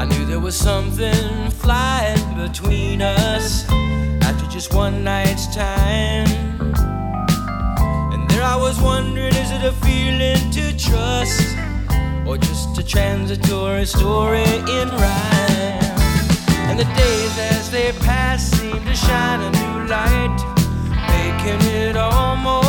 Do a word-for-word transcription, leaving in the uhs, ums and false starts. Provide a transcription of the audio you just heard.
I knew there was something flying between us after just one night's time. And there I was wondering, is it a feeling to trust, or just a transitory story in rhyme? And the days as they pass seem to shine a new light, making it almost